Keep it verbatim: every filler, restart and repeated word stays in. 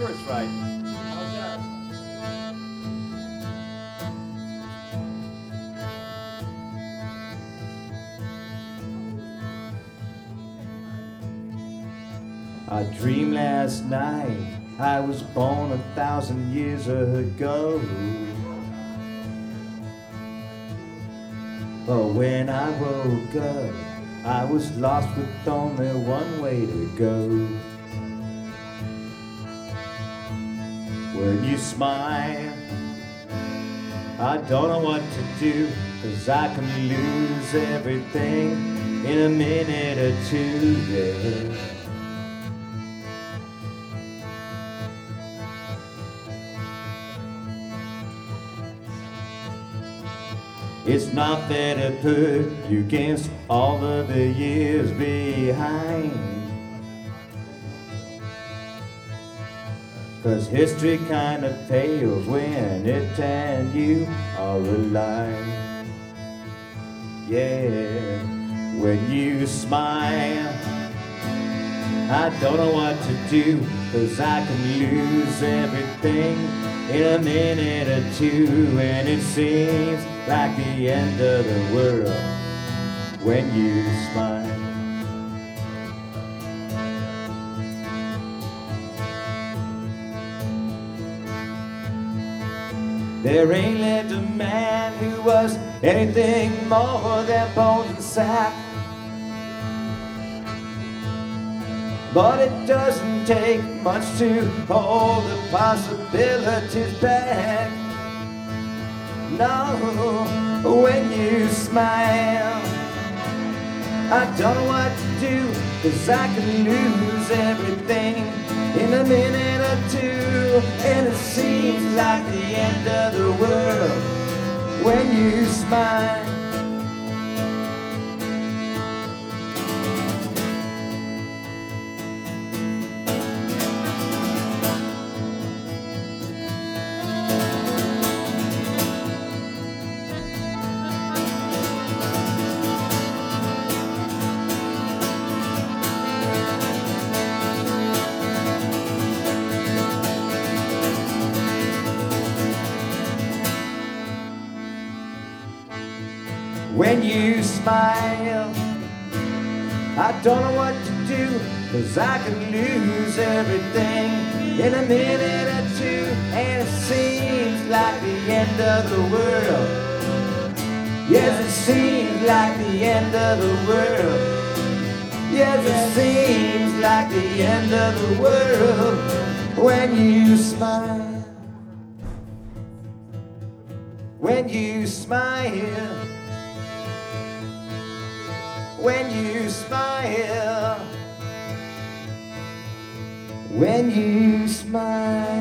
sure it's right. How's that? I dreamed last night I was born a thousand years ago. But when I woke up, I was lost with only one way to go. When you smile, I don't know what to do, 'cause I can lose everything in a minute or two, yeah. It's not there to put you against all of the years behind, 'cause history kind of fails when it and you are alive. Yeah, when you smile, I don't know what to do, 'cause I can lose everything in a minute or two, and it seems like the end of the world when you smile. There ain't lived a man who was anything more than bones and sack, but it doesn't take much to hold the possibilities back. No, when you smile, I don't know what to do, 'cause I can lose everything in a minute or two, and it seems like the end of the world when you smile. When you smile, I don't know what to do, 'cause I can lose everything in a minute or two, and it seems like the end of the world. Yes, it seems like the end of the world. Yes, it seems like the end of the world when you smile. When you smile. When you smile, when you smile.